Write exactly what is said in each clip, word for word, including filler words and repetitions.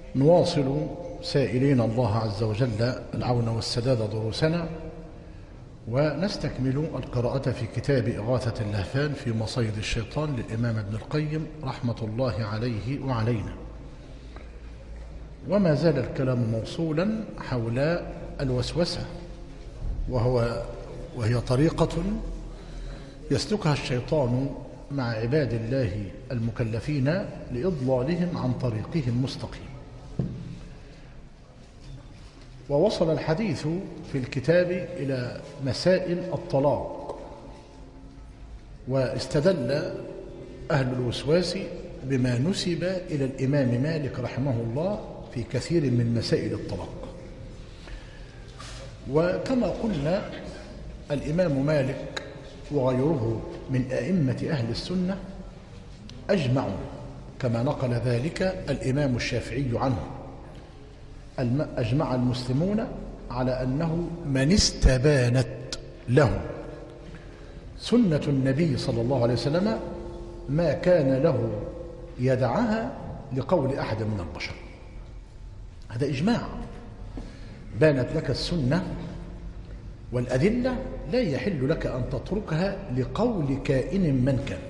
نواصل سائلين الله عز وجل العون والسداد دروسنا، ونستكمل القراءة في كتاب إغاثة اللهفان في مصيد الشيطان للإمام ابن القيم رحمة الله عليه وعلينا. وما زال الكلام موصولا حول الوسوسة، وهو وهي طريقة يسلكها الشيطان مع عباد الله المكلفين لإضلالهم عن طريقه المستقيم. ووصل الحديث في الكتاب إلى مسائل الطلاق، واستدل أهل الوسواس بما نسب إلى الإمام مالك رحمه الله في كثير من مسائل الطلاق. وكما قلنا الإمام مالك وغيره من أئمة أهل السنة أجمعوا، كما نقل ذلك الإمام الشافعي عنه، أجمع المسلمون على أنه من استبانت له سنة النبي صلى الله عليه وسلم ما كان له يدعها لقول أحد من البشر. هذا إجماع، بانت لك السنة والأدلة لا يحل لك أن تتركها لقول كائن من كان.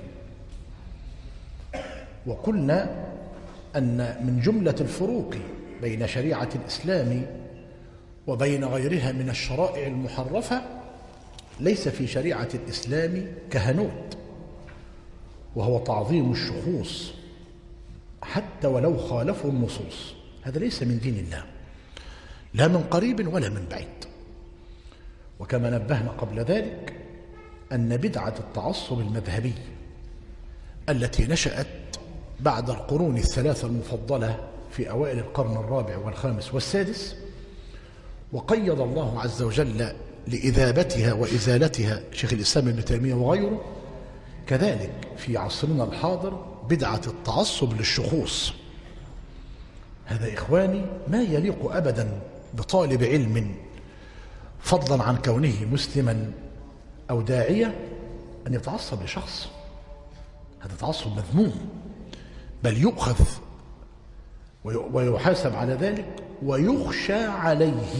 وقلنا أن من جملة الفروق بين شريعة الإسلام وبين غيرها من الشرائع المحرفة ليس في شريعة الإسلام كهنوت، وهو تعظيم الشخوص حتى ولو خالفوا النصوص. هذا ليس من دين الله، لا من قريب ولا من بعيد. وكما نبهنا قبل ذلك أن بدعة التعصب المذهبي التي نشأت بعد القرون الثلاثة المفضلة في أوائل القرن الرابع والخامس والسادس، وقيض الله عز وجل لإذابتها وإزالتها شيخ الإسلام ابن تيمية وغيره، كذلك في عصرنا الحاضر بدعة التعصب للشخوص. هذا إخواني ما يليق أبدا بطالب علم، فضلا عن كونه مسلما أو داعية، أن يتعصب لشخص. هذا تعصب مذموم، بل يؤخذ ويحاسب على ذلك ويخشى عليه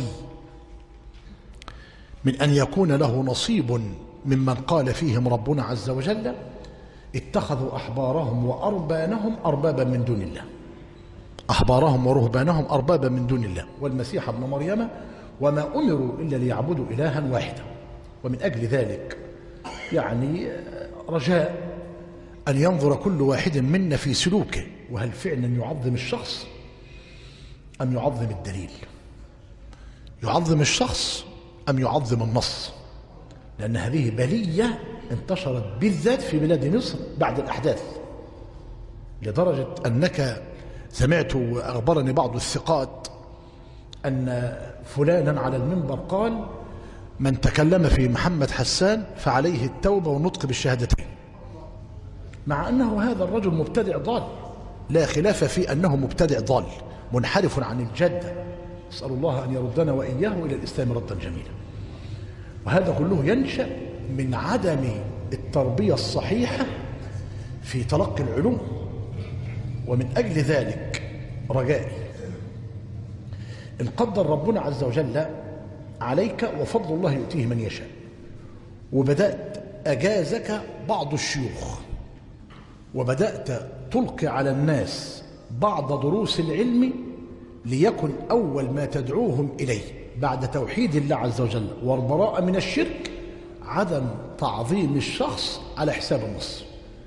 من أن يكون له نصيب ممن قال فيهم ربنا عز وجل اتخذوا أحبارهم وأربانهم أربابا من دون الله. أحبارهم ورهبانهم أربابا من دون الله والمسيح ابن مريم وما أمروا إلا ليعبدوا إلها واحدا. ومن أجل ذلك يعني رجاء أن ينظر كل واحد منا في سلوكه، وهل فعلا يعظم الشخص أم يعظم الدليل، يعظم الشخص أم يعظم النص، لأن هذه بلية انتشرت بالذات في بلاد مصر بعد الأحداث، لدرجة أنك سمعت وأخبرني بعض الثقات أن فلانا على المنبر قال من تكلم في محمد حسان فعليه التوبة والنطق بالشهادتين، مع أنه هذا الرجل مبتدع ضال، لا خلاف في أنه مبتدع ضال منحرف عن الجادة، نسأل الله أن يردنا وإياه إلى الإسلام ردا جميلا. وهذا كله ينشأ من عدم التربية الصحيحة في تلقي العلوم. ومن أجل ذلك رجائي إن قدر ربنا عز وجل عليك، وفضل الله يؤتيه من يشاء، وبدأت أجازك بعض الشيوخ وبدأت تلقي على الناس بعض دروس العلم، ليكن أول ما تدعوهم إليه بعد توحيد الله عز وجل والبراءة من الشرك عدم تعظيم الشخص على حساب النص.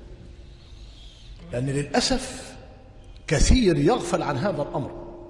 لأن للأسف كثير يغفل عن هذا الأمر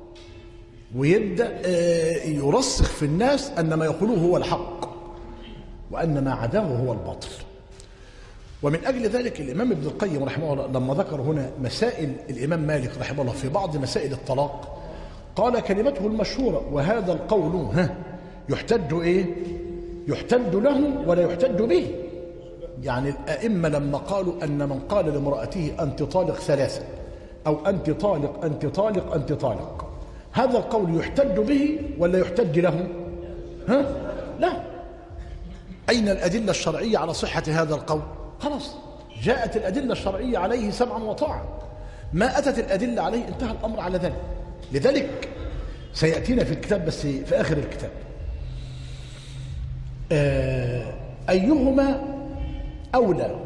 ويبدأ يرسخ في الناس أن ما يقولوه هو الحق وأن ما عداه هو الباطل. ومن أجل ذلك الإمام ابن القيم رحمه الله لما ذكر هنا مسائل الإمام مالك رحمه الله في بعض مسائل الطلاق قال كلمته المشهورة: وهذا القول ها يحتج إيه؟ يحتج له ولا يحتج به. يعني الأئمة لما قالوا أن من قال لامرأته أنت طالق ثلاثة أو أنت طالق أنت طالق أنت طالق، هذا القول يحتج به ولا يحتج له؟ ها؟ لا. أين الأدلة الشرعية على صحة هذا القول؟ خلاص جاءت الأدلة الشرعية عليه سمعا وطاعا، ما أتت الأدلة عليه انتهى الأمر على ذلك. لذلك سيأتينا في الكتاب بس في آخر الكتاب آه أيهما أولى،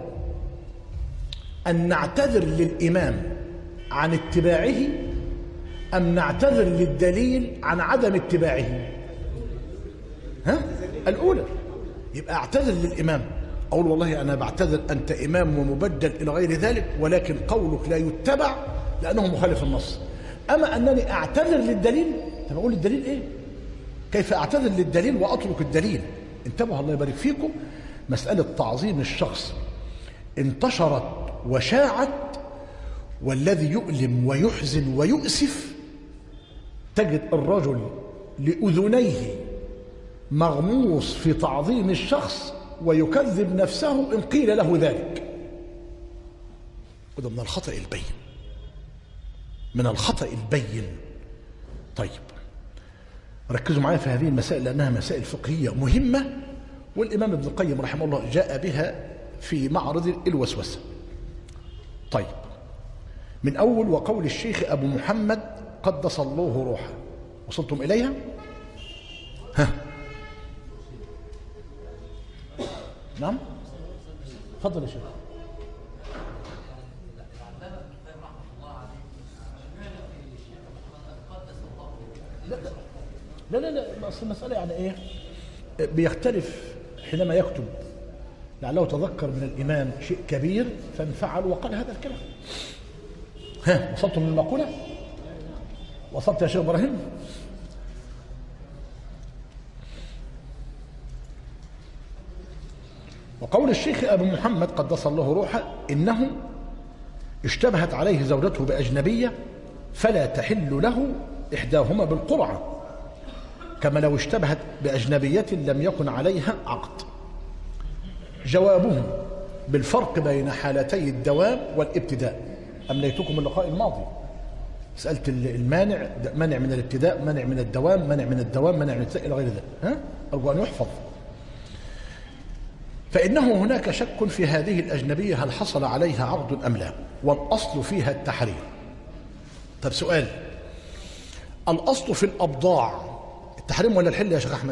أن نعتذر للإمام عن اتباعه أم نعتذر للدليل عن عدم اتباعه؟ ها؟ الأولى. يبقى أعتذر للإمام، أقول والله أنا بعتذر أنت إمام ومبدل إلى غير ذلك، ولكن قولك لا يتبع لأنه مخالف النص. أما أنني أعتذر للدليل، طب أقول الدليل إيه؟ كيف أعتذر للدليل وأترك الدليل؟ انتبهوا الله يبارك فيكم، مسألة تعظيم الشخص انتشرت وشاعت، والذي يؤلم ويحزن ويؤسف تجد الرجل لأذنيه مغموس في تعظيم الشخص ويكذب نفسه إن قيل له ذلك. وده من الخطأ البين، من الخطأ البين. طيب ركزوا معايا في هذه المسائل لأنها مسائل فقهية مهمة، والإمام ابن القيم رحمه الله جاء بها في معرض الوسوسة. طيب من أول وقول الشيخ أبو محمد قدس الله روحه، وصلتم إليها؟ ها نعم تفضل يا شيخ. لا لا لا لا اصل المسألة يعني ايه؟ بيختلف حينما يكتب، لعله تذكر من الإمام شيء كبير فانفعل وقال هذا الكلام. ها وصلتم من المقولة؟ وصلت يا شيخ إبراهيم؟ وقول الشيخ أبو محمد قدس الله روحه إنه اشتبهت عليه زوجته بأجنبية فلا تحل له إحداهما بالقرعة، كما لو اشتبهت بأجنبية لم يكن عليها عقد. جوابهم بالفرق بين حالتي الدوام والابتداء. أمليتكم اللقاء الماضي مسألة المانع، منع من الابتداء، منع من الدوام، منع من الدوام، منع من الابتداء إلى غير ذلك. ها أرجو أن يحفظ. فإنه هناك شك في هذه الأجنبية هل حصل عليها عقد أم لا، والأصل فيها التحريم. طب سؤال، الأصل في الأبضاع التحريم ولا الحل يا شيخ أحمد؟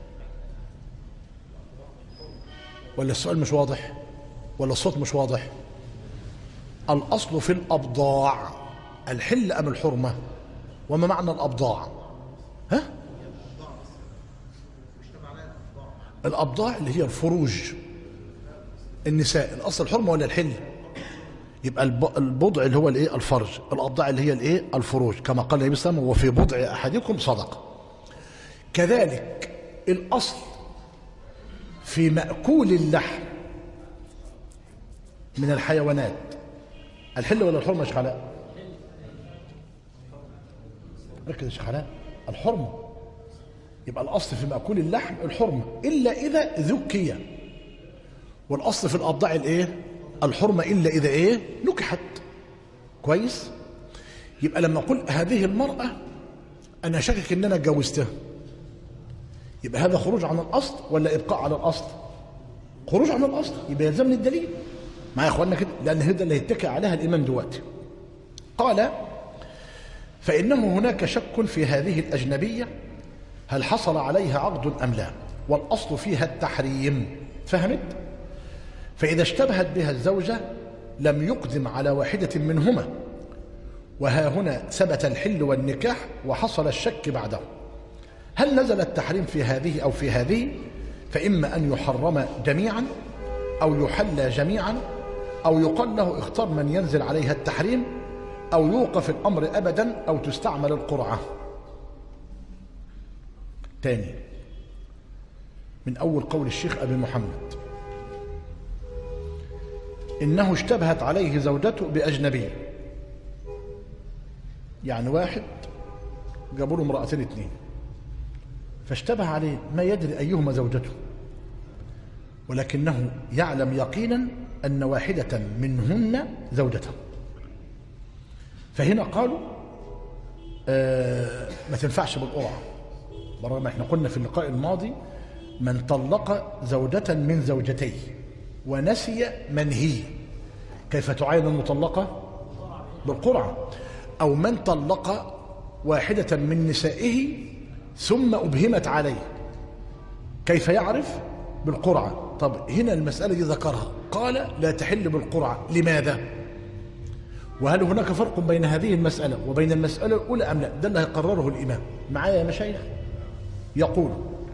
ولا السؤال مش واضح؟ ولا الصوت مش واضح؟ الأصل في الأبضاع الحل أم الحرمة؟ وما معنى الأبضاع؟ ها؟ الأبضاع اللي هي الفروج النساء، الأصل الحرمة ولا الحل؟ يبقى البضع اللي هو الايه؟ الفرج. الأبضاع اللي هي الايه؟ الفروج، كما قال النبي صلى الله عليه وسلم وفي بضع أحدكم صدقة. كذلك الأصل في مأكول اللحم من الحيوانات الحل ولا الحرمة يا شيخ علاء؟ ركز يا شيخ علاء، الحرمة. يبقى الأصل في مأكول اللحم الحرمة إلا إذا ذكي، والأصل في الأبضاع الإيه؟ الحرمة إلا إذا إيه؟ نكحت. كويس؟ يبقى لما أقول هذه المرأة أنا شاكك إن أنا اتجوزتها، يبقى هذا خروج عن الأصل ولا إبقاء على الأصل؟ خروج عن الأصل، يبقى يلزمني الدليل. معايا يا إخواننا كده؟ لأن هذا اللي يتكئ عليها الإمام دلوقتي. قال فإنه هناك شك في هذه الأجنبية هل حصل عليها عقد أم لا، والأصل فيها التحريم. فهمت؟ فإذا اشتبهت بها الزوجة لم يقدم على واحدة منهما، وها هنا ثبت الحل والنكاح وحصل الشك بعده. هل نزل التحريم في هذه أو في هذه؟ فإما أن يحرم جميعا أو يحل جميعا، أو يقال له اختار من ينزل عليها التحريم، أو يوقف الأمر أبدا، أو تستعمل القرعة. تاني من أول قول الشيخ أبي محمد إنه اشتبهت عليه زوجته بأجنبية، يعني واحد جابوا له امرأتين اثنين فاشتبه عليه، ما يدري أيهما زوجته، ولكنه يعلم يقينا أن واحدة منهن زوجته. فهنا قالوا آه ما تنفعش بالقرعة، برغم احنا قلنا في اللقاء الماضي من طلق زوجة من زوجتيه ونسي من هي، كيف تعاين المطلقة؟ بالقرعة. أو من طلق واحدة من نسائه ثم أبهمت عليه، كيف يعرف؟ بالقرعة. طب هنا المسألة دي ذكرها، قال لا تحل بالقرعة، لماذا؟ وهل هناك فرق بين هذه المسألة وبين المسألة الأولى أم لا؟ ده اللي هيقرره الإمام. معايا يا مشايخ؟ يقول: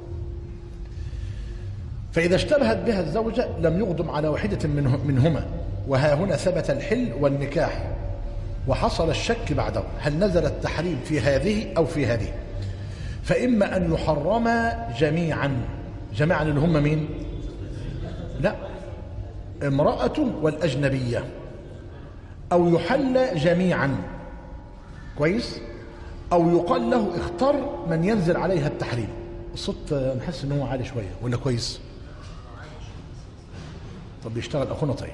فإذا اشتبهت بها الزوجة لم يقدم على واحدة منهما، وها هنا ثبت الحل والنكاح وحصل الشك بعده، هل نزل التحريم في هذه أو في هذه؟ فإما أن يحرما جميعا. جميعا اللي هم مين؟ لا، امرأة والأجنبية، أو يحل جميعا، كويس، أو يقال له اختر من ينزل عليها التحريم. الصوت نحس ان هو عالي شوية ولا كويس؟ طب يشتغل أخونا. طيب،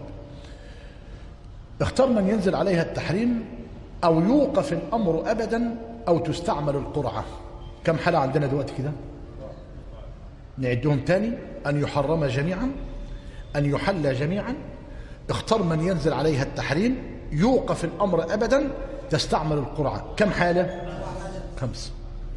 اختر من ينزل عليها التحريم، أو يوقف الأمر أبدا، أو تستعمل القرعة. كم حالة عندنا دلوقتي كده؟ نعدهم تاني: أن يحرم جميعا، أن يحل جميعا، اختر من ينزل عليها التحريم، يوقف الأمر أبدا، تستعمل القرعة. كم حالة؟ خمسة.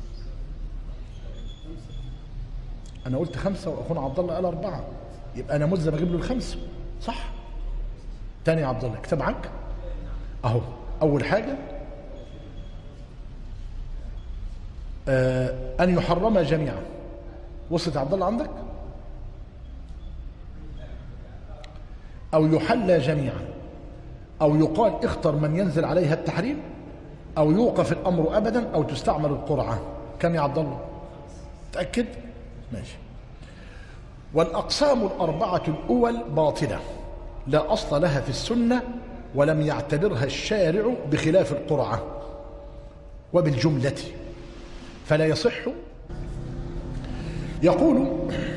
أنا قلت خمسة وأخونا عبد الله قال أربعة، يبقى أنا ملزم أجيب له الخمسة، صح؟ تاني يا عبد الله اكتب عنك أهو. أول حاجة آه أن يحرم جميعا. وصلت يا عبد الله عندك؟ أو يحل جميعا، أو يقال اختر من ينزل عليها التحريم، أو يوقف الأمر أبدا، أو تستعمل القرعة. كم يا عبد الله؟ تأكد؟ ماشي. والأقسام الأربعة الأول باطلة لا أصل لها في السنة، ولم يعتبرها الشارع بخلاف القرعة. وبالجملة فلا يصح. يقول: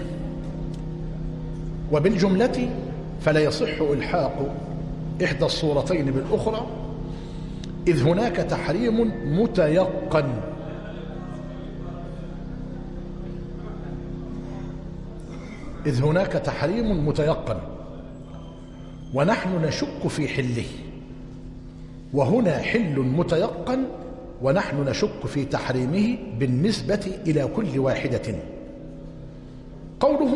وبالجملة فلا يصح إلحاق إحدى الصورتين بالأخرى، إذ هناك تحريم متيقن. إذ هناك تحريم متيقن ونحن نشك في حله، وهنا حل متيقن ونحن نشك في تحريمه بالنسبة إلى كل واحدة. قولهم: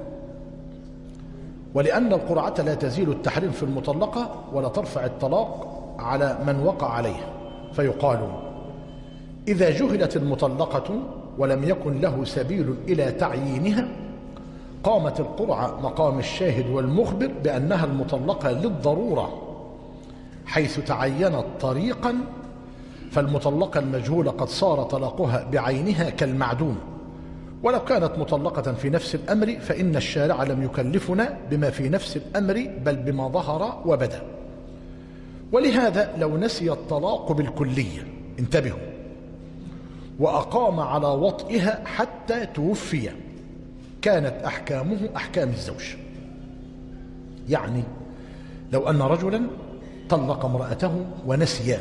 ولأن القرعة لا تزيل التحريم في المطلقة ولا ترفع الطلاق على من وقع عليه، فيقال: إذا جهلت المطلقة ولم يكن له سبيل إلى تعيينها، قامت القرعة مقام الشاهد والمخبر بأنها المطلقة للضرورة، حيث تعينت طريقا، فالمطلقة المجهولة قد صار طلاقها بعينها كالمعدوم. ولو كانت مطلقة في نفس الأمر فإن الشارع لم يكلفنا بما في نفس الأمر، بل بما ظهر وبدا. ولهذا لو نسي الطلاق بالكلية، انتبهوا، وأقام على وطئها حتى توفي، كانت أحكامه أحكام الزوج. يعني لو أن رجلا طلق امرأته ونسيا،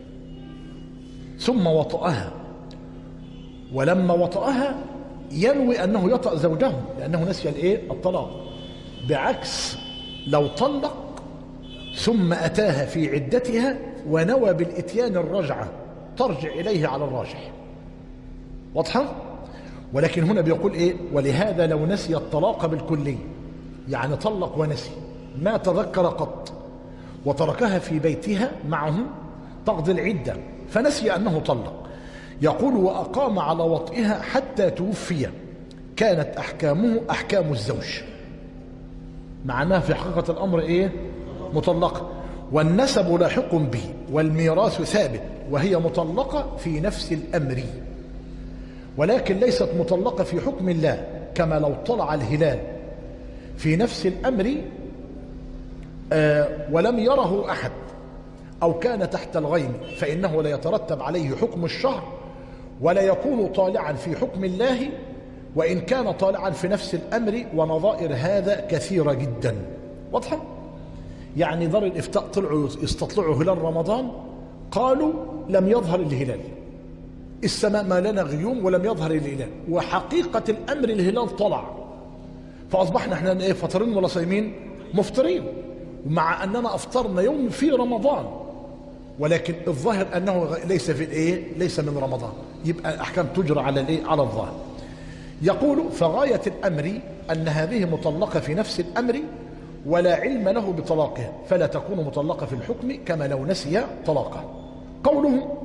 ثم وطأها، ولما وطأها ينوي أنه يطأ زوجه لأنه نسي الإيه؟ الطلاق، بعكس لو طلق ثم أتاها في عدتها ونوى بالإتيان الرجعة، ترجع إليه على الراجح. واضحة؟ ولكن هنا بيقول إيه؟ ولهذا لو نسي الطلاق بالكلي، يعني طلق ونسي ما تذكر قط، وتركها في بيتها معه تقضي العدة، فنسي أنه طلق، يقول: وأقام على وطئها حتى توفي، كانت أحكامه أحكام الزوج. معناها في حقيقة الأمر إيه؟ مطلقة، والنسب لاحق به، والميراث ثابت، وهي مطلقة في نفس الأمر، ولكن ليست مطلقة في حكم الله، كما لو طلع الهلال في نفس الأمر آه ولم يره أحد، أو كان تحت الغيم، فإنه لا يترتب عليه حكم الشهر، ولا يكون طالعا في حكم الله، وإن كان طالعا في نفس الأمر. ونظائر هذا كثيرة جدا. واضحة؟ يعني دار الإفتاء طلعوا يستطلعوا هلال رمضان، قالوا لم يظهر الهلال، السماء ما لنا غيوم ولم يظهر الهلال، وحقيقة الأمر الهلال طلع، فأصبحنا احنا ايه؟ فطرين ولا صايمين؟ مفطرين، ومع أننا أفطرنا يوم في رمضان، ولكن الظاهر أنه ليس في الإيه؟ ليس من رمضان، يبقى الأحكام تجرى على الإيه؟ على الظاهر. يقول فغاية الأمر أن هذه مطلقة في نفس الأمر ولا علم له بطلاقها، فلا تكون مطلقة في الحكم كما لو نسي طلاقه. قوله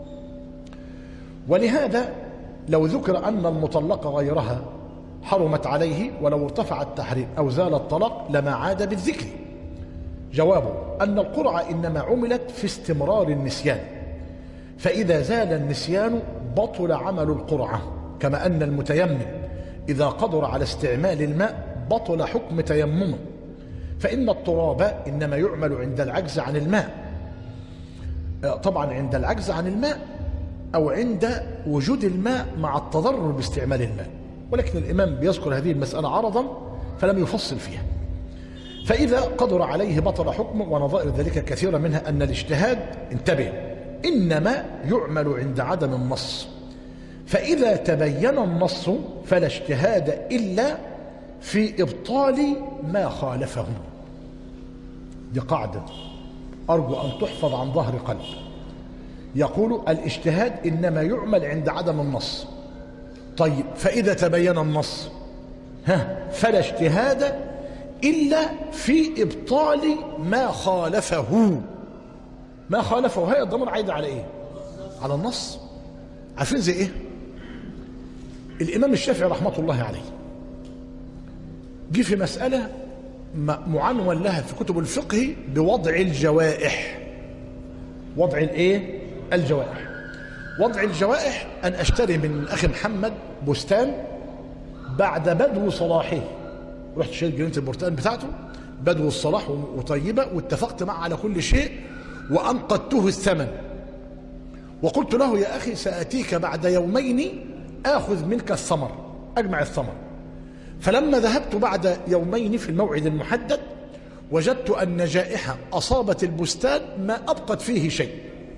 ولهذا لو ذكر أن المطلق غيرها حرمت عليه ولو ارتفع التحريم أو زال الطلاق لما عاد بالذكر. جوابه أن القرعة إنما عملت في استمرار النسيان، فإذا زال النسيان بطل عمل القرعة، كما أن المتيمم إذا قدر على استعمال الماء بطل حكم تيممه، فإن التراب إنما يعمل عند العجز عن الماء، طبعا عند العجز عن الماء أو عند وجود الماء مع التضرر باستعمال الماء، ولكن الإمام بيذكر هذه المسألة عرضا فلم يفصل فيها. فإذا قدر عليه بطل حكمه، ونظائر ذلك كثيرة، منها أن الاجتهاد انتبه إنما يعمل عند عدم النص، فإذا تبين النص فلا اجتهاد إلا في إبطال ما خالفه. دي قاعدة أرجو أن تحفظ عن ظهر قلب. يقول الاجتهاد إنما يعمل عند عدم النص. طيب فإذا تبين النص ها فلا اجتهاد إلا في إبطال ما خالفه. ما خالفه هي الضمير عايد على إيه؟ على النص. عارفين زي إيه؟ الإمام الشافعي رحمة الله عليه جه في مسألة معنون لها في كتب الفقه بوضع الجوائح. وضع الإيه؟ الجوائح. وضع الجوائح أن أشتري من أخي محمد بستان بعد بدو صلاحه، رحت شريت جنينة البرتقال بتاعته بدو الصلاح وطيبة، واتفقت معه على كل شيء وأنقذته الثمن، وقلت له يا أخي سأتيك بعد يومين آخذ منك الثمر، أجمع الثمر. فلما ذهبت بعد يومين في الموعد المحدد وجدت أن جائحة أصابت البستان ما أبقت فيه شيء،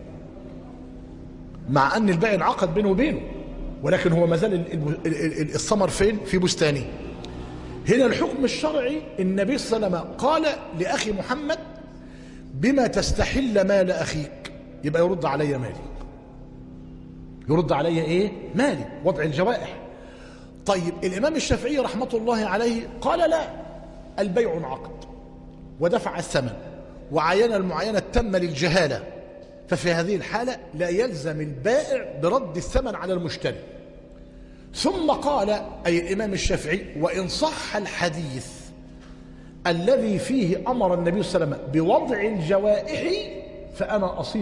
مع أن البيع انعقد بينه وبينه، ولكن هو ما زال الثمر فين؟ في بستانه. هنا الحكم الشرعي النبي صلى الله عليه وسلم قال لأخي محمد بما تستحل مال أخيك، يبقى يرد علي مالي. يرد علي إيه؟ مالي. وضع الجوائح. طيب الإمام الشافعي رحمة الله عليه قال لا، البيع انعقد ودفع الثمن وعين المعاينة التامة للجهالة، ففي هذه الحالة لا يلزم البائع برد الثمن على المشتري. ثم قال أي الإمام الشافعي وإن صح الحديث الذي فيه أمر النبي صلى الله عليه وسلم بوضع الجوائح فأنا أصير.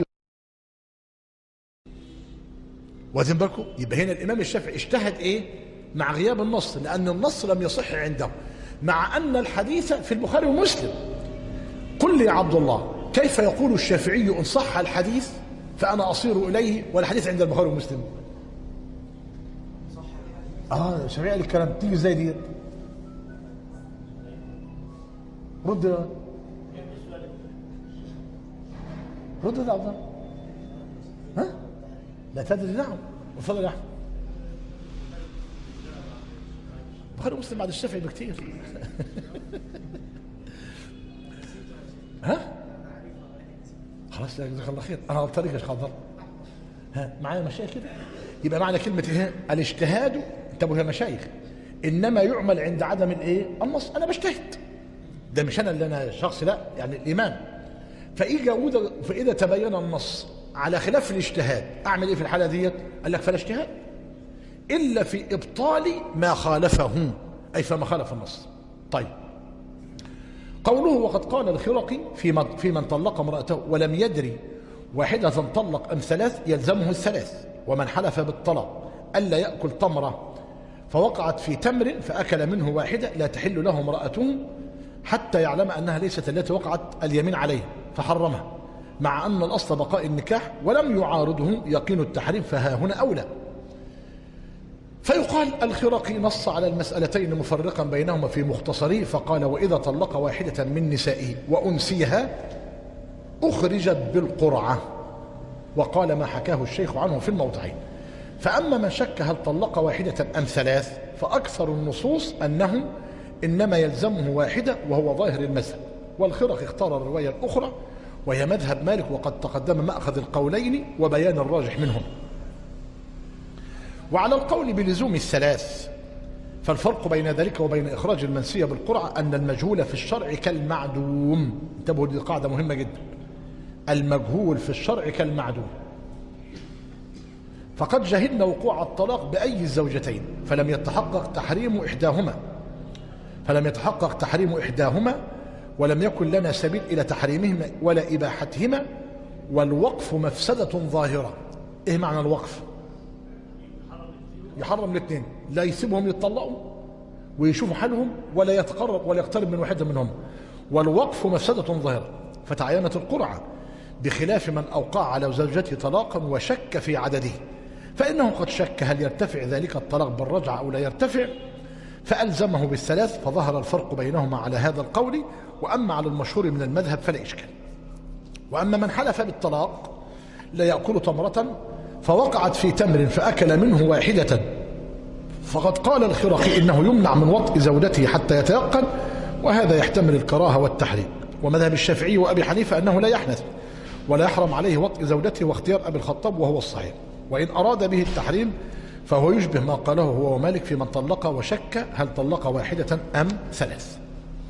واخدين بالكم؟ يبقى هنا الإمام الشافعي اجتهد إيه؟ مع غياب النص، لأن النص لم يصح عنده، مع أن الحديث في البخاري ومسلم. قل لي يا عبد الله كيف يقول الشافعي إن صح الحديث فأنا أصير إليه والحديث عند البخاري ومسلم؟ اه الشافعي قال الكلام تيجي ازاي دي؟ رد رد يا عبد الله. ها؟ لا تدري. نعم. وفضل يا احمد. البخاري ومسلم بعد الشافعي بكتير. ها؟ خلاص جزاك الله خير، انا على الطريق يا شيخ عبد الله. ها معايا مشايخ كده؟ يبقى معنى كلمه ايه؟ الاجتهاد، انتبهوا يا مشايخ، انما يعمل عند عدم الايه؟ النص. انا بجتهد، ده مش انا اللي انا شخص، لا يعني الامام. فاذا فاذا تبين النص على خلاف الاجتهاد اعمل ايه في الحاله ديت؟ قال لك فلا اجتهاد الا في ابطال ما خالفه، اي فما خالف النص. طيب قوله وقد قال الخرقي في من, في من طلق امرأته ولم يدري واحدة طلق أم ثلاث يلزمه الثلاث، ومن حلف بالطلاق ألا يأكل تمرة فوقعت في تمر فأكل منه واحدة لا تحل له امرأته حتى يعلم أنها ليست التي وقعت اليمين عليه فحرمها، مع أن الأصل بقاء النكاح ولم يعارضه يقين التحريم، فها هنا أولى. فيقال الخرقي نص على المسألتين مفرقا بينهما في مختصره، فقال وإذا طلق واحدة من نسائه وأنسيها أخرجت بالقرعة، وقال ما حكاه الشيخ عنه في الموضعين. فأما من شك هل طلق واحدة أم ثلاث فأكثر النصوص أنه إنما يلزمه واحدة وهو ظاهر المذهب، والخرقي اختار الرواية الأخرى وهي مذهب مالك، وقد تقدم مأخذ القولين وبيان الراجح منهم. وعلى القول بلزوم الثلاث، فالفرق بين ذلك وبين إخراج المنسية بالقرعة أن المجهول في الشرع كالمعدوم. انتبهوا، دي قاعدة مهمة جدا. المجهول في الشرع كالمعدوم، فقد جهلنا وقوع الطلاق بأي الزوجتين فلم يتحقق تحريم إحداهما فلم يتحقق تحريم إحداهما ولم يكن لنا سبيل إلى تحريمهما ولا إباحتهما، والوقف مفسدة ظاهرة. إيه معنى الوقف؟ يحرم الاثنين، لا يسيبهم يتطلقوا ويشوفوا حالهم ولا يتقرب ولا يقترب من واحدة منهم. والوقف مفسدة ظاهرة، فتعينت القرعة بخلاف من أوقع على زوجته طلاقا وشك في عدده، فإنه قد شك هل يرتفع ذلك الطلاق بالرجعة أو لا يرتفع، فألزمه بالثلاث، فظهر الفرق بينهما على هذا القول. وأما على المشهور من المذهب فلا إشكال. وأما من حلف بالطلاق لا يأكل تمرة فوقعت في تمر فأكل منه واحدة، فقد قال الخرقي إنه يمنع من وطء زوجته حتى يتيقن، وهذا يحتمل الكراهة والتحريم. ومذهب الشافعي وأبي حنيفة أنه لا يحنث ولا يحرم عليه وطء زوجته، واختيار أبي الخطاب وهو الصحيح. وإن أراد به التحريم فهو يشبه ما قاله هو ومالك في من طلق وشك هل طلق واحدة أم ثلاث.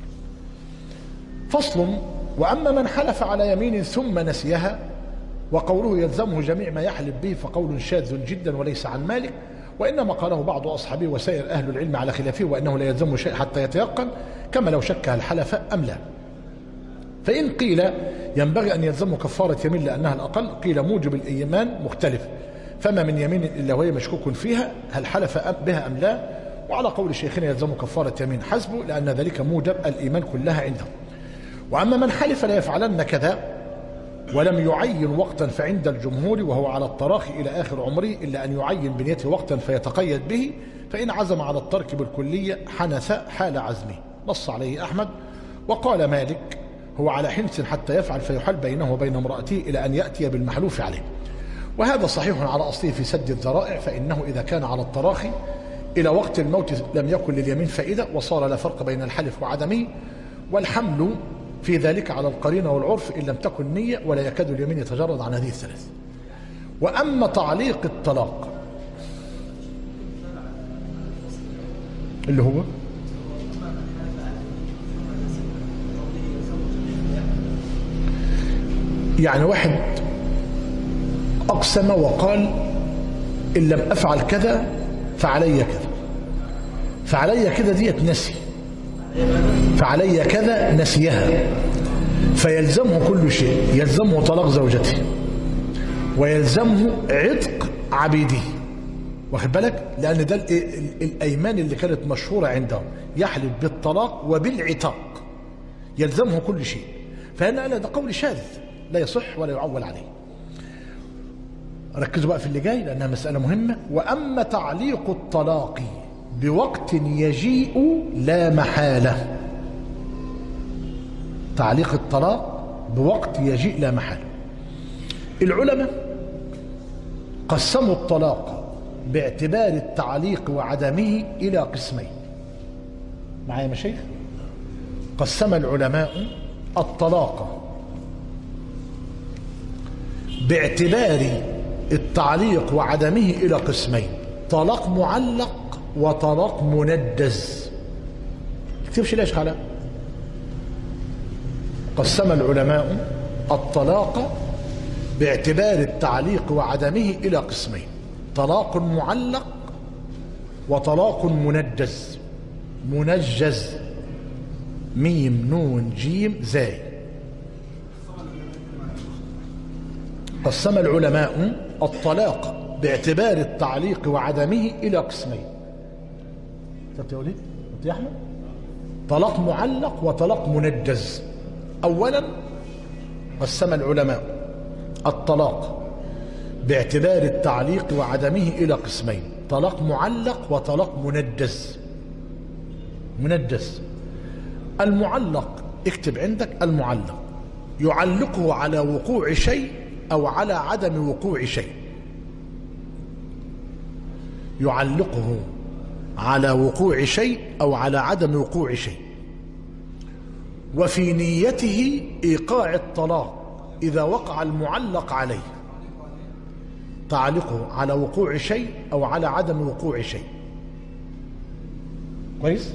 فصل. وأما من حلف على يمين ثم نسيها وقوله يلزمه جميع ما يحلف به فقول شاذ جدا وليس عن مالك، وإنما قاله بعض أصحابه وسائر أهل العلم على خلافه، وأنه لا يلزمه شيء حتى يتيقن، كما لو شك هل حلف أم لا. فإن قيل ينبغي أن يلزمه كفارة يمين لأنها الأقل، قيل موجب الإيمان مختلف، فما من يمين إلا وهي مشكوك فيها هل حلف بها أم لا. وعلى قول شيخنا يلزمه كفارة يمين حسبه، لأن ذلك موجب الإيمان كلها عنده. وأما من حلف لا يفعلن كذا ولم يعين وقتا فعند الجمهور وهو على التراخي إلى آخر عمره، إلا أن يعين بنيته وقتا فيتقيد به، فإن عزم على الترك بالكلية حنث حال عزمه. نص عليه أحمد. وقال مالك هو على حنث حتى يفعل فيحل بينه وبين امرأته إلى أن يأتي بالمحلوف عليه، وهذا صحيح على أصله في سد الذرائع، فإنه إذا كان على التراخي إلى وقت الموت لم يكن لليمين فائدة، وصار لا فرق بين الحلف وعدمه، والحمل في ذلك على القرينة والعرف إن لم تكن نية، ولا يكاد اليمين يتجرد عن هذه الثلاث. وأما تعليق الطلاق اللي هو يعني واحد أقسم وقال إن لم أفعل كذا فعلي كذا، فعلي كذا ديت نسي، فعلي كذا نسيها، فيلزمه كل شيء، يلزمه طلاق زوجته ويلزمه عتق عبيده، واخد بالك؟ لأن ده الأيمان اللي كانت مشهورة عندهم، يحلف بالطلاق وبالعتاق، يلزمه كل شيء. فهنا أنا ده قول شاذ لا يصح ولا يعول عليه. ركزوا بقى في اللي جاي لأنها مسألة مهمة. وأما تعليق الطلاق بوقت يجيء لا محالة، تعليق الطلاق بوقت يجيء لا محالة، العلماء قسموا الطلاق باعتبار التعليق وعدمه إلى قسمين. معايا يا مشايخ؟ قسم العلماء الطلاق باعتبار التعليق وعدمه إلى قسمين: طلاق معلق وطلاق مندز. اكتبش ليش خلا. قسم العلماء الطلاق باعتبار التعليق وعدمه إلى قسمين: طلاق معلق وطلاق منجز. منجز ميم نون جيم زاي. قسم العلماء الطلاق باعتبار التعليق وعدمه إلى قسمين. انت بتقول ايه يا احمد؟ طلاق معلق وطلاق منجز. اولا قسم العلماء الطلاق باعتبار التعليق وعدمه إلى قسمين: طلاق معلق وطلاق منجز. منجز المعلق، اكتب عندك المعلق، يعلقه على وقوع شيء أو على عدم وقوع شيء. يعلقه على وقوع شيء أو على عدم وقوع شيء، وفي نيته إيقاع الطلاق إذا وقع المعلق عليه تعليقه على وقوع شيء أو على عدم وقوع شيء. كويس؟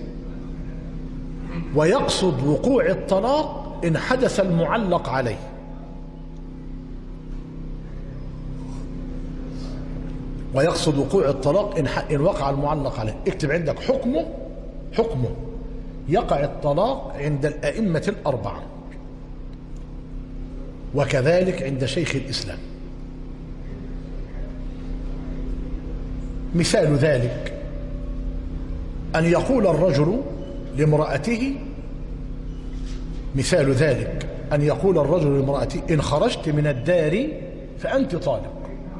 ويقصد وقوع الطلاق إن حدث المعلق عليه. ويقصد وقوع الطلاق إن, إن وقع المعلق عليه. اكتب عندك حكمه حكمه يقع الطلاق عند الأئمة الأربعة، وكذلك عند شيخ الإسلام. مثال ذلك أن يقول الرجل لامرأته مثال ذلك أن يقول الرجل لامرأته إن خرجت من الدار فأنت طالق،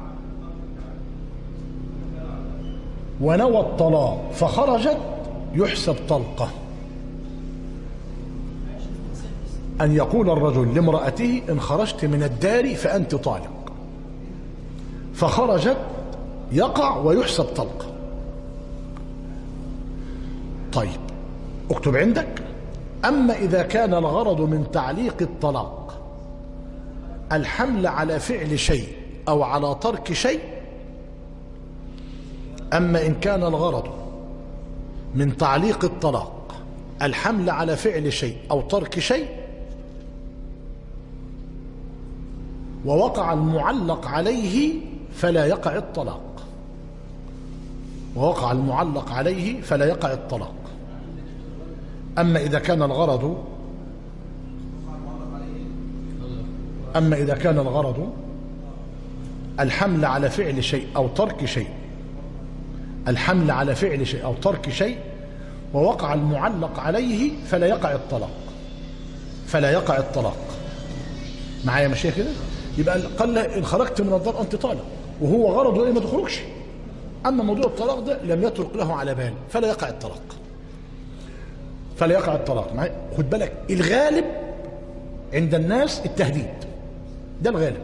ونوى الطلاق فخرجت يحسب طلقة. أن يقول الرجل لامرأته إن خرجت من الدار فأنت طالق، فخرجت يقع ويحسب طلقة. طيب اكتب عندك: أما إذا كان الغرض من تعليق الطلاق الحمل على فعل شيء أو على ترك شيء أما إن كان الغرض من تعليق الطلاق الحمل على فعل شيء أو ترك شيء ووقع المعلق عليه فلا يقع الطلاق. ووقع المعلق عليه فلا يقع الطلاق. أما إذا كان الغرض أما إذا كان الغرض الحمل على فعل شيء أو ترك شيء الحمل على فعل شيء أو ترك شيء ووقع المعلق عليه فلا يقع الطلاق فلا يقع الطلاق معايا ماشية كده؟ يبقى قال له إن خرجت من الدار أنت طالق، وهو غرضه إيه؟ ما تخرجش. أما موضوع الطلاق ده لم يترك له على بال فلا يقع الطلاق فلا يقع الطلاق معايا. خد بالك، الغالب عند الناس التهديد، ده الغالب.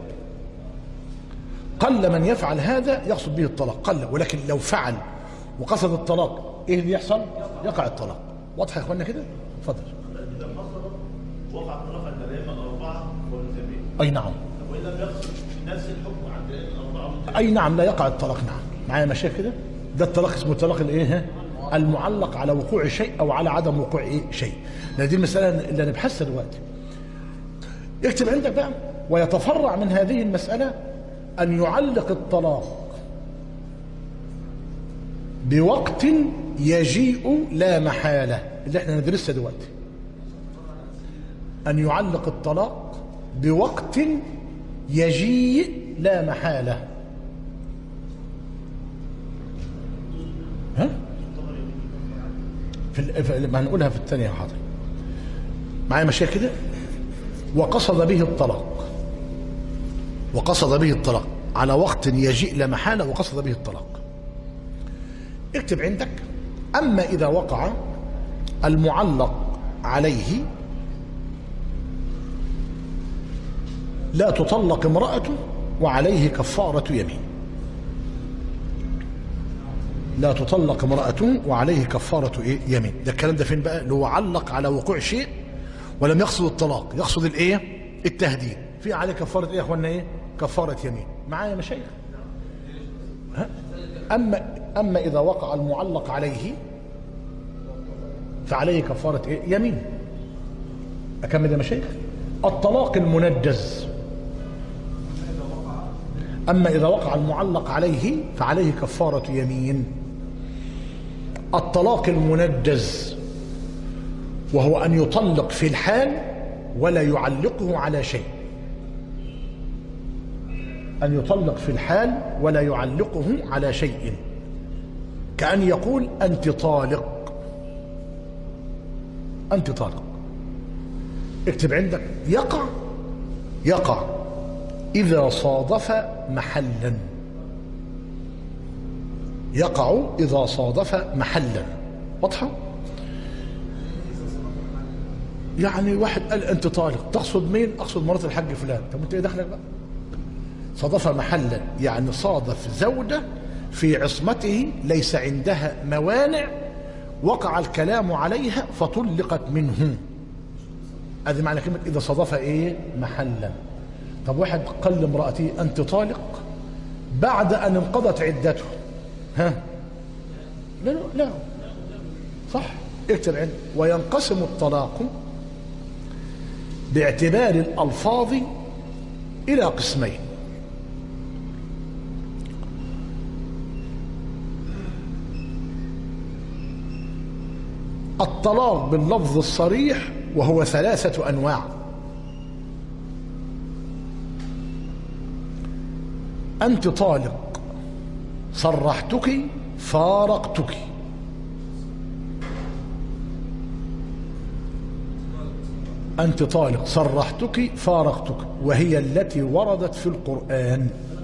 قل من يفعل هذا يقصد به الطلاق، قل. ولكن لو فعل وقصد الطلاق ايه اللي يحصل؟ يقع الطلاق. واضح يا اخوانا كده؟ اتفضل. اذا حصل وقع الطلاق عند الائمه الاربعه والجميع. اي نعم. وان لم يقصد نفس الحكم عند الائمه الاربعه والجميع. اي نعم، لا يقع الطلاق. نعم معايا ماشي كده؟ ده الطلاق اسمه الطلاق الايه؟ المعلق على وقوع شيء او على عدم وقوع ايه شيء. لان دي المساله اللي هنبحثها دلوقتي. اكتب عندك بقى: ويتفرع من هذه المساله أن يعلق الطلاق بوقت يجيء لا محالة، اللي احنا ندرسها دلوقتي. أن يعلق الطلاق بوقت يجيء لا محالة. ها؟ في ما هنقولها في الثانية يا حاضر. معايا ماشية كده؟ وقصد به الطلاق وقصد به الطلاق على وقت يجيء لا محالة وقصد به الطلاق. اكتب عندك: أما إذا وقع المعلق عليه لا تطلق امرأته وعليه كفارة يمين. لا تطلق امرأته وعليه كفارة إيه؟ يمين. ده الكلام ده فين بقى؟ اللي هو علق على وقوع شيء ولم يقصد الطلاق، يقصد الايه؟ التهديد. في عليه كفارة ايه يا اخوانا؟ ايه؟ كفارة يمين. معايا يا مشايخ؟ ها؟ اما اما اذا وقع المعلق عليه فعليه كفارة ايه؟ يمين. اكمل يا مشايخ؟ الطلاق المنجز. اما اذا وقع المعلق عليه فعليه كفارة يمين. الطلاق المنجز وهو ان يطلق في الحال ولا يعلقه على شيء. أن يطلق في الحال ولا يعلقه على شيء، كأن يقول أنت طالق أنت طالق. اكتب عندك: يقع يقع إذا صادف محلا. يقع إذا صادف محلا. واضحة؟ يعني واحد قال أنت طالق، تقصد مين؟ أقصد مرات الحاج فلان. طب أنت إيه دخلك بقى؟ صادف محلا يعني صادف زوجة في عصمته ليس عندها موانع، وقع الكلام عليها فطلقت منه. هذه معنى كلمة إذا صادف إيه؟ محلا. طب واحد قال لامرأته أنت طالق بعد أن انقضت عدته، ها؟ لا لا صح، اكتب عندك. وينقسم الطلاق باعتبار الألفاظ إلى قسمين. الطلاق باللفظ الصريح وهو ثلاثة أنواع. أنت طالق صرحتك فارقتك. أنت طالق صرحتك فارقتك، وهي التي وردت في القرآن.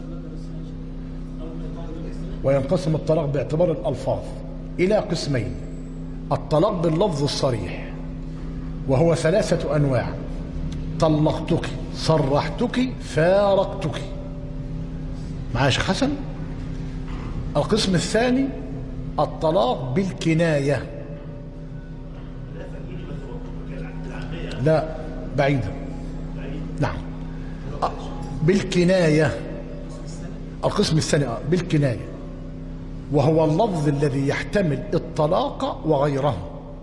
وينقسم الطلاق باعتبار الألفاظ إلى قسمين: الطلاق باللفظ الصريح وهو ثلاثة أنواع: طلقتك صرحتك فارقتك. معايا شيخ حسن؟ القسم الثاني الطلاق بالكناية. لا بعيدا، نعم بالكناية. القسم الثاني بالكناية، وهو اللفظ الذي يحتمل الطلاق وغيره.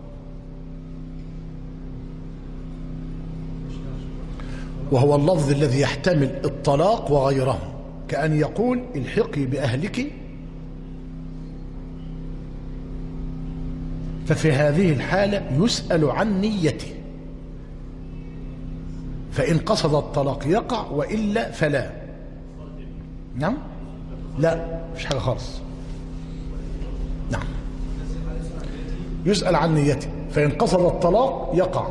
وهو اللفظ الذي يحتمل الطلاق وغيره، كأن يقول الحقي بأهلك، ففي هذه الحالة يسأل عن نيته، فإن قصد الطلاق يقع وإلا فلا. نعم لا مش حاجة خالص. نعم يسأل عن نيته، فإن قصد الطلاق يقع.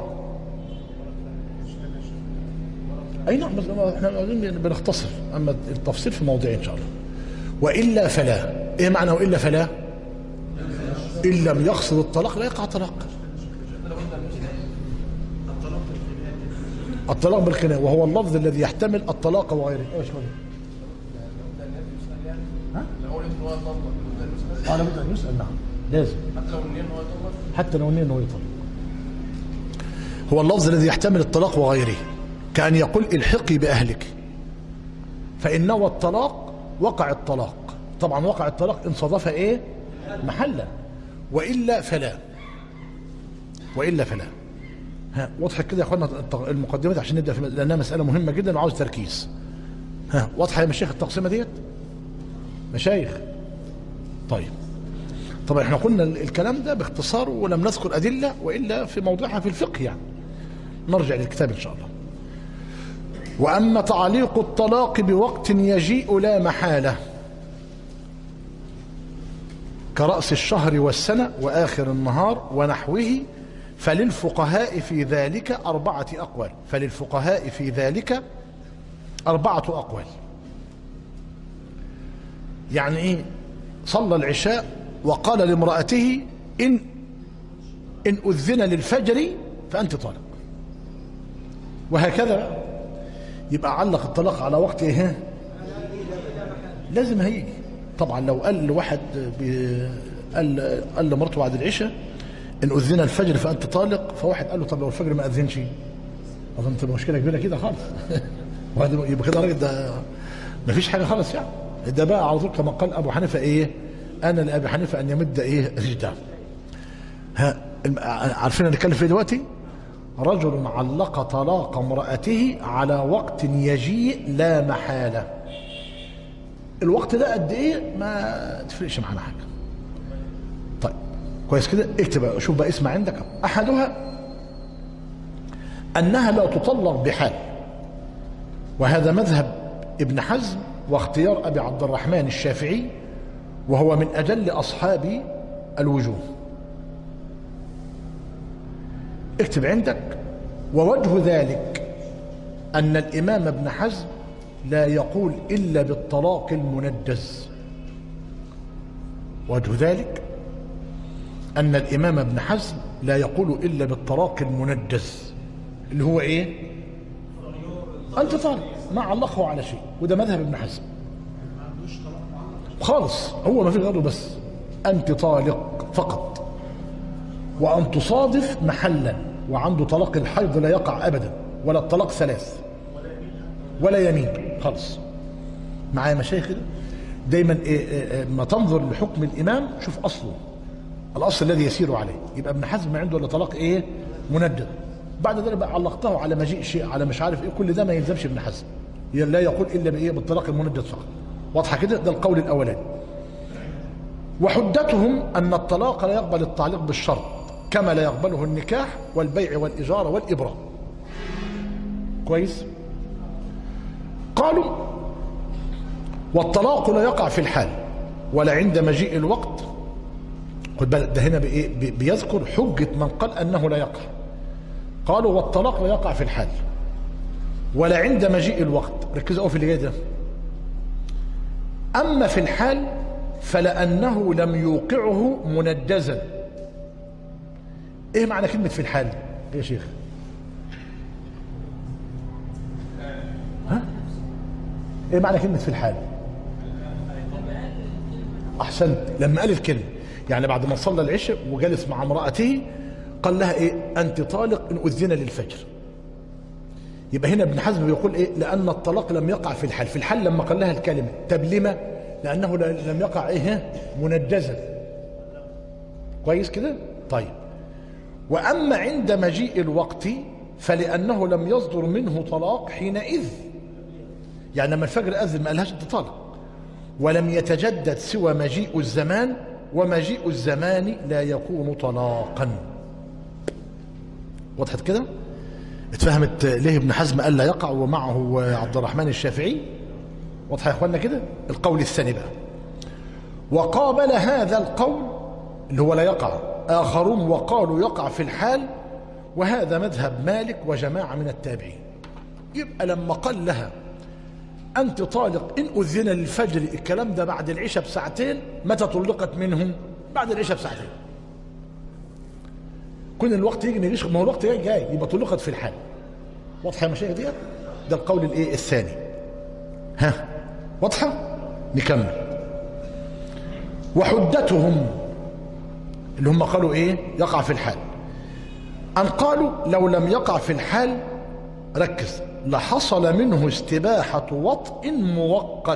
أي نعم، بس احنا بنختصر، أما التفصيل في موضوع إن شاء الله. وإلا فلا، إيه معنى وإلا فلا؟ إن لم يقصد الطلاق لا يقع طلاق. الطلاق بالخناية وهو اللفظ الذي يحتمل الطلاق وغيره. ايش هو؟ ها؟ اه لابد ان يسأل. نعم لازم، حتى لو النية انه يطلق، حتى لو النية انه يطلق. هو اللفظ الذي يحتمل الطلاق وغيره، كأن يقول الحقي بأهلك، فإن نوى الطلاق وقع الطلاق. طبعا وقع الطلاق إن صادف ايه؟ محلا. وإلا فلا، وإلا فلا. ها واضحه كده يا اخوانا المقدمه دي عشان نبدا في، لانها مساله مهمه جدا وعاوز تركيز. ها واضحه يا مشايخ التقسيمه ديت؟ مشايخ طيب. طبعا احنا قلنا الكلام ده باختصار ولم نذكر ادله، والا في موضوعها في الفقه يعني. نرجع للكتاب ان شاء الله. واما تعليق الطلاق بوقت يجيء لا محاله كرأس الشهر والسنه واخر النهار ونحوه، فللفقهاء في ذلك أربعة أقوال. فللفقهاء في ذلك أربعة أقوال. يعني إيه؟ صلى العشاء وقال لامرأته إن إن أذن للفجر فأنت طالق، وهكذا. يبقى علق الطلاق على وقت إيه؟ لازم هيجي. طبعا لو قال لواحد قال قال لمرته بعد العشاء إن أذن الفجر فأنت طالق، فواحد قال له طب لو الفجر ما أذنش، أظن تبقى مشكلة كبيرة كده خالص. يبقى كده راجل ده ما فيش حاجة خالص يعني. ده بقى على طول كما قال أبو حنيفة إيه؟ أنا لأبي حنيفة أن يمد إيه؟ رجله. ها عارفين نتكلم فيه دلوقتي؟ رجل علق طلاق امرأته على وقت يجيء لا محالة. الوقت ده قد إيه؟ ما تفرقش معانا حاجة. طيب كويس كده، اكتب شوف بقى اسمع عندك. احدها انها لا تطلق بحال، وهذا مذهب ابن حزم واختيار ابي عبد الرحمن الشافعي، وهو من اجل اصحاب الوجوه. اكتب عندك. ووجه ذلك ان الامام ابن حزم لا يقول الا بالطلاق المنجز. وجه ذلك أن الإمام ابن حزم لا يقول إلا بالطلاق المنجز، اللي هو إيه؟ أنت طالق، ما علقه على شيء. وده مذهب ابن حزم خالص، هو ما في غيره، بس أنت طالق فقط. وأن تصادف محلا، وعنده طلاق الحيض لا يقع أبدا، ولا الطلاق ثلاث. ولا يمين خالص. معايا مشايخ كده؟ دايما إيه إيه ما تنظر لحكم الامام شوف اصله، الاصل الذي يسير عليه. يبقى ابن حزم عنده الا طلاق ايه؟ مندد. بعد ذلك بقى علقته على مجيء شيء على مش عارف ايه، كل ده ما يلزمش ابن حزم، لا يقول الا بايه؟ بالطلاق المندد فقط. واضحه كده؟ ده القول الاولاني. وحجتهم ان الطلاق لا يقبل التعليق بالشرط كما لا يقبله النكاح والبيع والاجاره والابراء. كويس؟ قالوا والطلاق لا يقع في الحال ولا عند مجيء الوقت. خد بالك ده هنا بايه؟ بيذكر حجه من قال انه لا يقع. قالوا والطلاق لا يقع في الحال ولا عند مجيء الوقت. ركزوا قوي في اللي جاي ده. اما في الحال فلانه لم يوقعه منجزا. ايه معنى كلمه في الحال؟ ايه يا شيخ؟ ها؟ ايه معنى كلمه في الحال؟ احسنت. لما قال الكلمه يعني بعد ما صلى العشاء وجلس مع امراته قال لها ايه؟ انت طالق ان اذن للفجر. يبقى هنا ابن حزم بيقول ايه؟ لان الطلاق لم يقع في الحال. في الحال لما قال لها الكلمه. طب لما؟ لانه لم يقع ايه؟ منجزا. كويس كده؟ طيب. واما عند مجيء الوقت فلانه لم يصدر منه طلاق حينئذ. يعني لما الفجر اذن ما قالهاش انت طالق، ولم يتجدد سوى مجيء الزمان، ومجيء الزمان لا يكون طلاقا. وضحت كده؟ اتفهمت ليه ابن حزم قال لا يقع ومعه عبد الرحمن الشافعي؟ واضح يا اخوانا كده؟ القول الثاني بقى. وقابل هذا القول اللي هو لا يقع اخرون وقالوا يقع في الحال، وهذا مذهب مالك وجماعه من التابعين. يبقى لما قال لها انت طالق ان اذن للفجر، الكلام ده بعد العشاء بساعتين. متى طلقت منهم؟ بعد العشاء بساعتين. كل الوقت يجي ما يجيش، ما هو الوقت جاي جاي يبقى طلقت في الحال. واضحه يا مشايخ ديت؟ ده القول الايه؟ الثاني. ها واضحه؟ نكمل. وحجتهم اللي هم قالوا ايه؟ يقع في الحال. ان قالوا لو لم يقع في الحال، ركز، لحصل منه استباحه وطء مؤقت،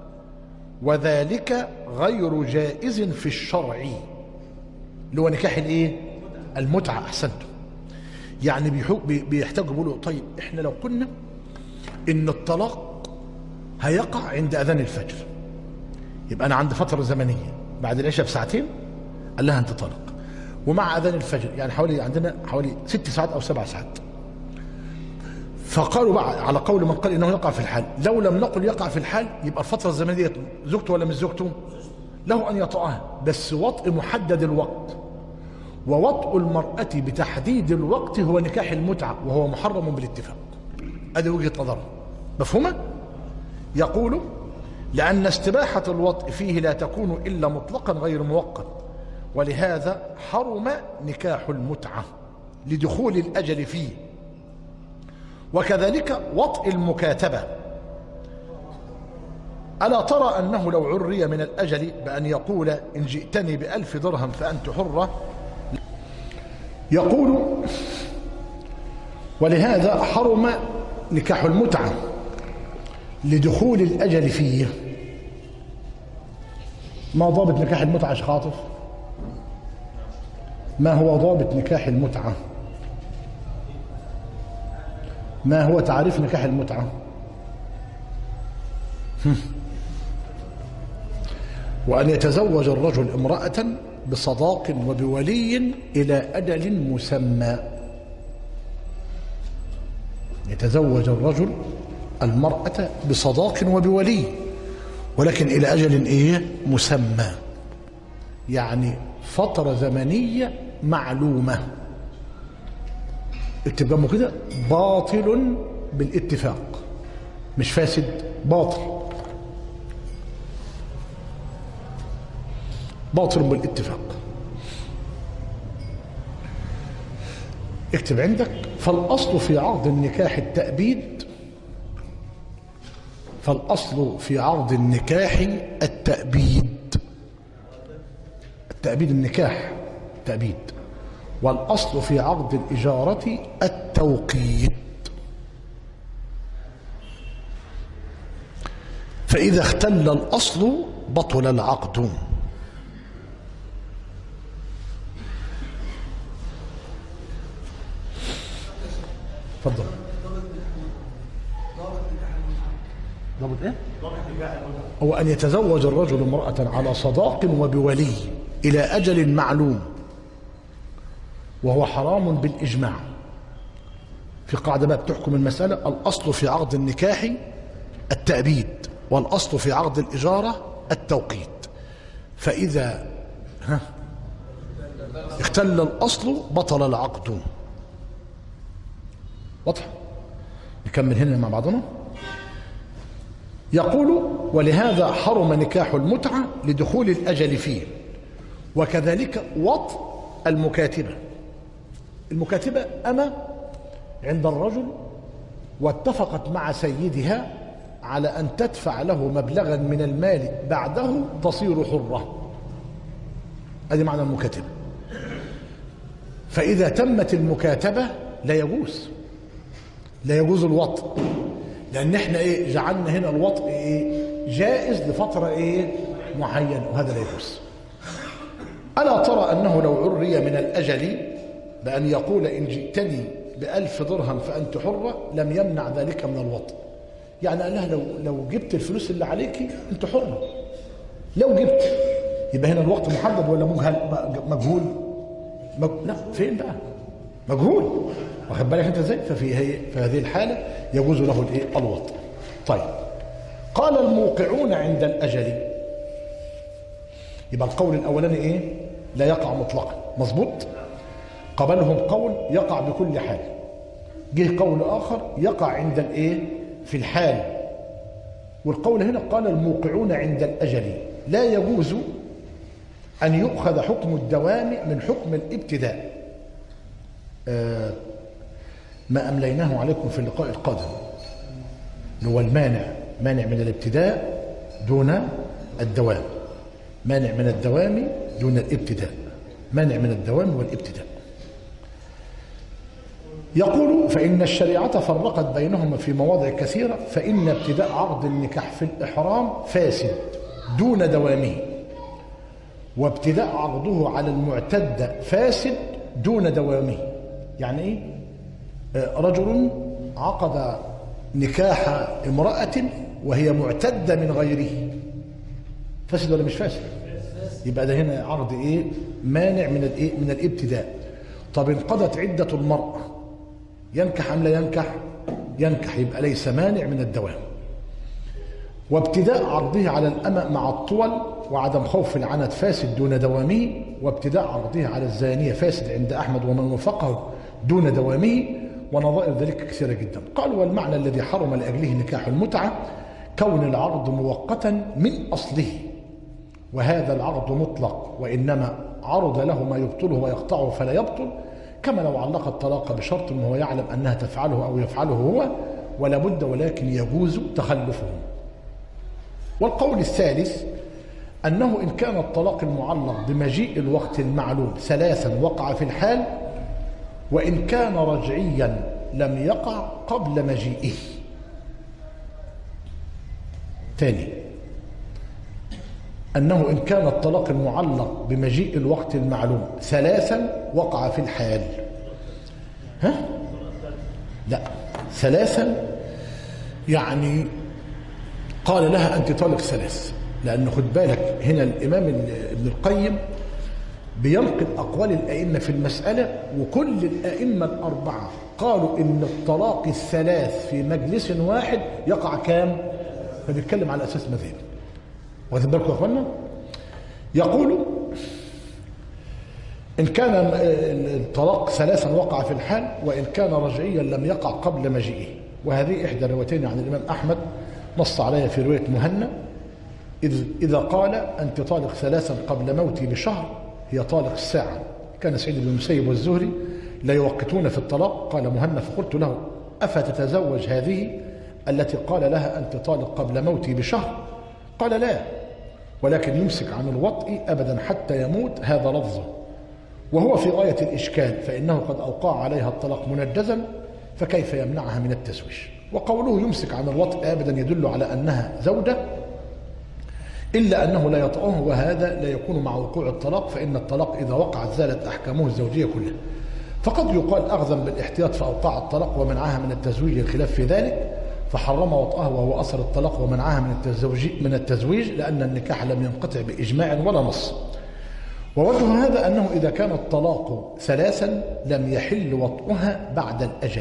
وذلك غير جائز في الشرع. اللي هو نكاح الايه؟ المتعه. احسنتم. يعني بيحتاجوا بيقولوا طيب احنا لو قلنا ان الطلاق هيقع عند اذان الفجر، يبقى انا عندي فتره زمنيه بعد العشاء بساعتين قال لها انت طالق، ومع اذان الفجر يعني حوالي عندنا حوالي ست ساعات او سبع ساعات. فقالوا بقى على قول من قال انه يقع في الحال، لو لم نقل يقع في الحال يبقى الفتره الزمنيه زوجته ولا مش زوجته؟ له ان يطأها، بس وطء محدد الوقت. ووطء المرأة بتحديد الوقت هو نكاح المتعة، وهو محرم بالاتفاق. هذه وجهة نظره. مفهومة؟ يقول لأن استباحة الوطء فيه لا تكون إلا مطلقا غير مؤقت، ولهذا حرم نكاح المتعة لدخول الأجل فيه. وكذلك وطء المكاتبة. ألا ترى أنه لو عري من الأجل بأن يقول إن جئتني بألف درهم فأنت حرة، يقول ولهذا حرم نكاح المتعة لدخول الأجل فيه. ما ضابط نكاح المتعة يا شيخ عاطف؟ ما هو ضابط نكاح المتعة؟ ما هو تعريف نكاح المتعة؟ وأن يتزوج الرجل امرأة بصداق وبولي إلى أجل مسمى. يتزوج الرجل المرأة بصداق وبولي، ولكن إلى أجل إيه؟ مسمى، يعني فترة زمنية معلومة. اكتب كده: باطل بالاتفاق، مش فاسد، باطل. باطل بالاتفاق. اكتب عندك: فالأصل في عقد النكاح التأبيد. فالأصل في عقد النكاح التأبيد. التأبيد النكاح تأبيد. والأصل في عقد الإجارة التوقيت. فإذا اختل الأصل بطل العقد. تفضل. ضابط ايه؟ هو أن يتزوج الرجل امرأة على صداق وبولي إلى أجل معلوم، وهو حرام بالإجماع. في قاعدة بقى بتحكم المسألة: الأصل في عقد النكاح التأبيد، والأصل في عقد الإجارة التوقيت. فإذا ها اختل الأصل بطل العقد. واضح؟ نكمل هنا مع بعضنا. يقول: ولهذا حرم نكاح المتعة لدخول الأجل فيه، وكذلك وطء المكاتبة. المكاتبة أما عند الرجل واتفقت مع سيدها على أن تدفع له مبلغا من المال بعده تصير حرة. هذه معنى المكاتبة. فإذا تمت المكاتبة لا يجوز لا يجوز الوطء، لأن احنا ايه جعلنا هنا الوطء ايه جائز لفترة ايه معينة، وهذا لا يجوز. ألا ترى أنه لو عري من الأجل بأن يقول: إن جئتني بألف درهم فأنت حرة، لم يمنع ذلك من الوطء. يعني قال لها: لو لو جبت الفلوس اللي عليكي أنت حرة. لو جبت، يبقى هنا الوقت محدد ولا مجهول؟ مج... لا، فين بقى؟ مجهول. واخد بالك انت ازاي؟ ففي هي في هذه الحالة يجوز له الايه؟ الوطء. طيب، قال: الموقعون عند الأجل. يبقى القول الأولاني ايه؟ لا يقع مطلقا، مظبوط؟ قبلهم قول يقع بكل حال. جه قول آخر يقع عند الايه؟ في الحال. والقول هنا قال: الموقعون عند الأجل. لا يجوز أن يؤخذ حكم الدوام من حكم الابتداء. آه ما أمليناه عليكم في اللقاء القادم هو المانع، مانع من الابتداء دون الدوام، مانع من الدوام دون الابتداء، مانع من الدوام والابتداء. يقول: فإن الشريعة فرقت بينهما في مواضع كثيرة، فإن ابتداء عقد النكاح في الإحرام فاسد دون دوامه، وابتداء عقده على المعتدة فاسد دون دوامه. يعني ايه؟ رجل عقد نكاح امرأة وهي معتدة من غيره، فاسد ولا مش فاسد؟ يبقى ده هنا عقد ايه؟ مانع من الايه؟ من الابتداء. طب انقضت عدة المرأة، ينكح ام لا ينكح؟ ينكح، يبقى ليس مانع من الدوام. وابتداء عرضه على الأمة مع الطول وعدم خوف العنت فاسد دون دوامه، وابتداء عرضه على الزانية فاسد عند أحمد ومن وفقه دون دوامه، ونظائر ذلك كثيرة جدا. قال: والمعنى الذي حرم لأجله نكاح المتعة كون العرض مؤقتا من أصله، وهذا العرض مطلق، وإنما عرض له ما يبطله ويقطعه فلا يبطل، كما لو علق الطلاق بشرط وهو يعلم أنها تفعله أو يفعله هو ولا بد، ولكن يجوز تخلفه. والقول الثالث أنه إن كان الطلاق المعلق بمجيء الوقت المعلوم ثلاثا وقع في الحال، وإن كان رجعيا لم يقع قبل مجيئه. ثاني، أنه إن كان الطلاق المعلق بمجيء الوقت المعلوم ثلاثا وقع في الحال. ها؟ لا، ثلاثا يعني قال لها أنت طالق ثلاث، لأن خد بالك هنا الإمام ابن القيم بينقل أقوال الأئمة في المسألة، وكل الأئمة الأربعة قالوا إن الطلاق الثلاث في مجلس واحد يقع كام؟ فبيتكلم على أساس مذهبي. واخد بالكم يا أخوانا؟ يقول: إن كان الطلاق ثلاثا وقع في الحال، وإن كان رجعيا لم يقع قبل مجيئه. وهذه إحدى الروايتين عن الإمام أحمد نص عليها في رواية مهنا، إذ إذا قال أنت طالق ثلاثا قبل موتي بشهر هي طالق الساعة. كان سعيد بن المسيب والزهري لا يوقتون في الطلاق. قال مهنا: فقلت له: أفتتزوج هذه التي قال لها أنت طالق قبل موتي بشهر؟ قال: لا، ولكن يمسك عن الوطء أبدا حتى يموت. هذا لفظه، وهو في غاية الإشكال، فإنه قد أوقع عليها الطلاق منجزا، فكيف يمنعها من التزويج؟ وقوله يمسك عن الوطء أبدا يدل على أنها زوجة إلا أنه لا يطأه، وهذا لا يكون مع وقوع الطلاق، فإن الطلاق إذا وقعت زالت أحكامه الزوجية كلها. فقد يقال أخذا بالاحتياط فأوقع الطلاق ومنعها من التزويج، الخلاف في ذلك، فحرم وطأه وهو أثر الطلاق ومنعها من التزويج من التزويج لأن النكاح لم ينقطع بإجماع ولا نص. ووجه هذا أنه إذا كان الطلاق ثلاثا لم يحل وطئها بعد الأجل،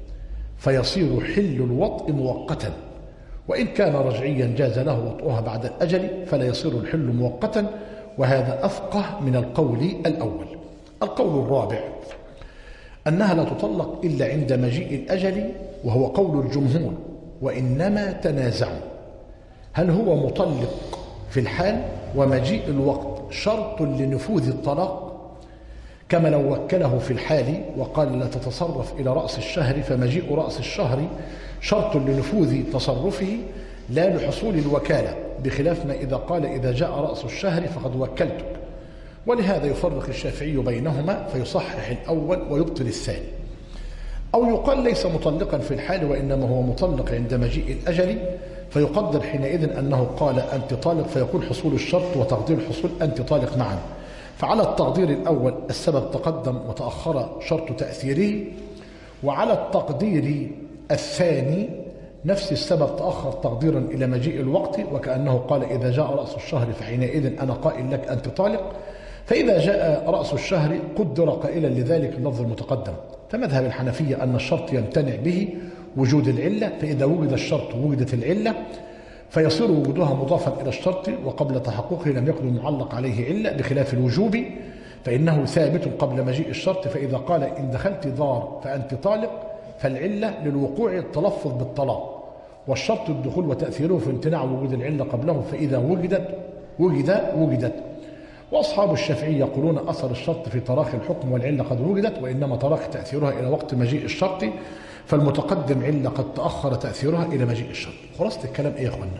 فيصير حل الوطء مؤقتا، وإن كان رجعيا جاز له وطئها بعد الأجل فلا يصير الحل مؤقتا، وهذا أفقه من القول الأول. القول الرابع أنها لا تطلق إلا عند مجيء الأجل، وهو قول الجمهور، وإنما تنازعوا هل هو مطلق في الحال ومجيء الوقت شرط لنفوذ الطلاق، كما لو وكله في الحال وقال لا تتصرف إلى رأس الشهر، فمجيء رأس الشهر شرط لنفوذ تصرفه لا لحصول الوكالة، بخلاف ما إذا قال إذا جاء رأس الشهر فقد وكلتك. ولهذا يفرق الشافعي بينهما فيصحح الأول ويبطل الثاني. أو يقال ليس مطلقا في الحال وإنما هو مطلق عند مجيء الأجل، فيقدر حينئذ أنه قال أنت طالق، فيكون حصول الشرط وتقدير الحصول أنت طالق معا. فعلى التقدير الأول السبب تقدم وتأخر شرط تأثيره، وعلى التقدير الثاني نفس السبب تأخر تقديرا إلى مجيء الوقت، وكأنه قال إذا جاء رأس الشهر فحينئذ أنا قائل لك أنت طالق، فإذا جاء رأس الشهر قدر قائلا لذلك اللفظ المتقدم. فمذهب الحنفية أن الشرط يمتنع به وجود العلة، فإذا وجد الشرط وجدت العلة، فيصير وجودها مضافا إلى الشرط، وقبل تحققه لم يكن معلق عليه علة، بخلاف الوجوب فإنه ثابت قبل مجيء الشرط. فإذا قال إن دخلت دار فأنت طالق، فالعلة للوقوع التلفظ بالطلاق، والشرط الدخول وتأثيره في امتناع وجود العلة قبله، فإذا وجدت وجد وجدت. وأصحاب الشافعي يقولون أثر الشرط في تراخي الحكم والعلة قد وجدت، وإنما تراخي تأثيرها إلى وقت مجيء الشرط، فالمتقدم علة قد تأخر تأثيرها إلى مجيء الشرط. خلاصة الكلام إيه يا أخوانا؟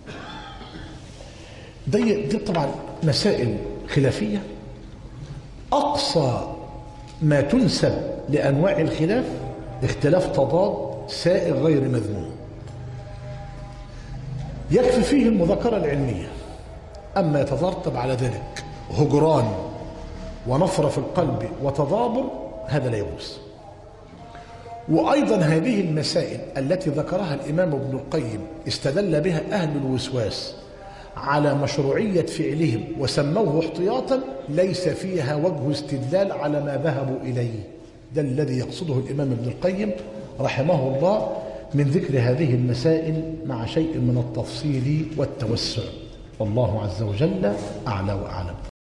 دي, دي طبعا مسائل خلافية، أقصى ما تنسب لأنواع الخلاف اختلاف تضاد سائغ غير مذموم، يكفي فيه المذاكرة العلمية. أما يترتب على ذلك هجران ونفر في القلب وتضابر، هذا لا يجوز. وأيضا هذه المسائل التي ذكرها الإمام ابن القيم استدل بها أهل الوسواس على مشروعية فعلهم وسموه احتياطا، ليس فيها وجه استدلال على ما ذهبوا إليه. ده الذي يقصده الإمام ابن القيم رحمه الله من ذكر هذه المسائل مع شيء من التفصيل والتوسع. والله عز وجل أعلى وأعلم.